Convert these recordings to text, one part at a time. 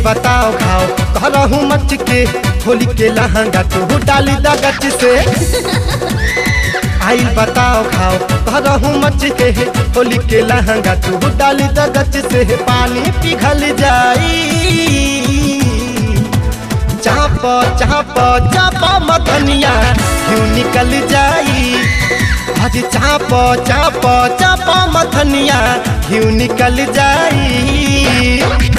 बताओ घाव करहूँ मच के होली के लहंगा तू डाली दगच से। आई बताओ घाव करहूँ मच के होली के लहंगा तू डाली दगच से। पानी पिघल जाई चाप चाप चाप मथनिया क्यों निकल जाई। आज चाप चाप चाप मथनिया क्यों निकल जाई।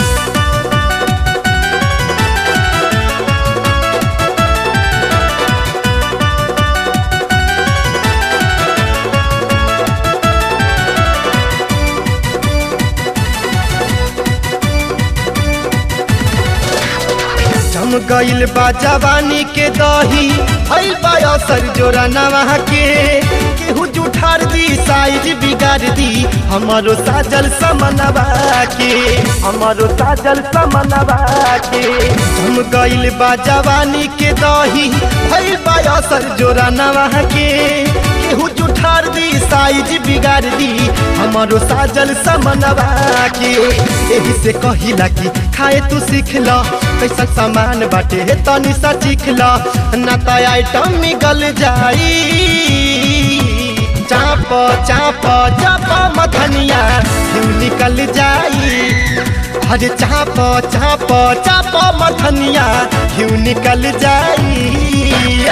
जम गइल बा जवानी के दही भइल बा असर जोरा नवा के। केहू जुठार दी साइज बिगाड़ दी हमारो साजल समनवा के, हमारो साजल समनवा के। जम गइल बा जवानी के दही भइल बा असर जोरा नवा के। केहू जुठार दी साइज बिगाड़ दी हमारो साजल समनवा के। एही से कहिला कि खाए तू सीखला कैसा सामान बाटे तनी सा चिखला ना तो आइटम निकल जाई। चाप चाप चाप मथनिया क्यों निकल जाई। अरे चाप चाप चाप मथनिया क्यों निकल जाई।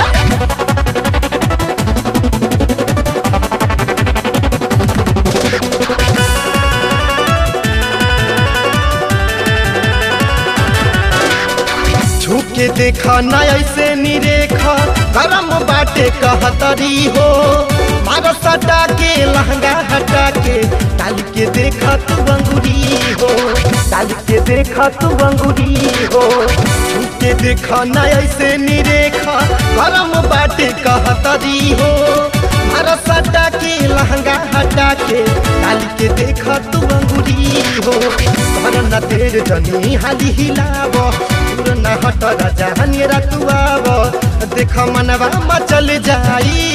छूके देखा ना ऐसे निरेखा गरम बाटे कहतरी हो। मारो सटा के लहंगा हटा के डाल के देखा तू अंगूरी हो, डाल के देखा तू अंगूरी हो। छूके देखा ना ऐसे निरेखा गरम बाटे कहतरी हो। मारो सटा के लहंगा हटा के डाल के देखा तू अंगूरी हो। न तेर जनी हाली हिलाव न हट राजा हनिरा तू आव देख मनवा मचल जाई।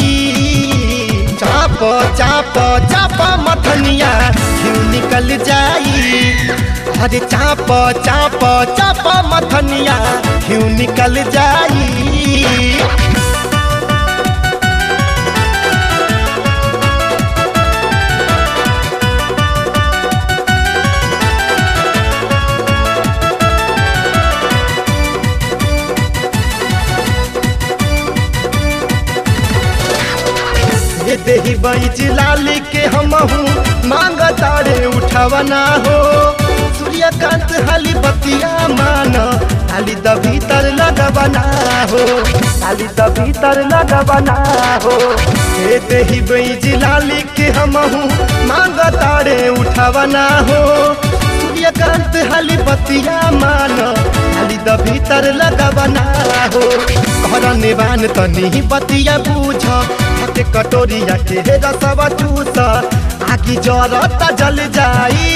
चाप चाप चाप मथनिया क्यों निकल जाई। अरे चाप चाप चाप मथनिया क्यों निकल जाई। देही बैज लाली के हमहू मांग तारे उठावना हो। सूर्यकांत हाली बतिया मान हाली द भीतर लगवना हो, हाली द भीतर लगवना हो। देही बैज लाली के हमहू मांग तारे उठावना हो। सूर्यकांत हाली बतिया मान हाली द भीतर लगवना हो। घर निवान तनी बतिया बूझ के कटोरिया के रसवा चूस आगी जरता जल जाई।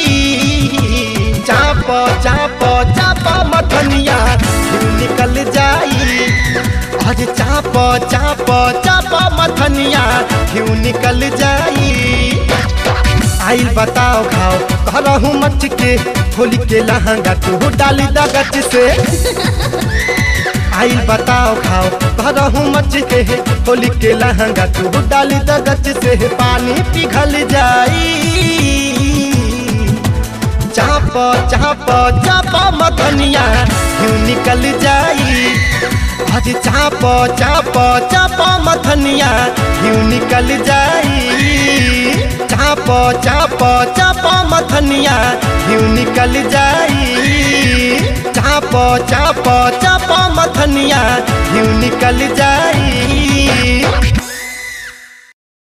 चाप चाप चाप मथनिया क्यों निकल जाई। अरे चाप चाप चाप मथनिया क्यों निकल जाई। आइल बताओ घाव करहूँ मच के होली के लहंगा तू डाली दगच से। आइल बताओ घाव करहूँ मच के होली के लहंगा तू डाली दगच से। पानी पिघल जाई चाप चाप चाप मथनिया क्यों निकल जाई। अरे चाप चाप चाप मथनिया क्यों निकल जाई। चाप चाप चाप मथनिया क्यों निकल जाई। चाप चाप चाप मथनिया क्यों निकल जाई।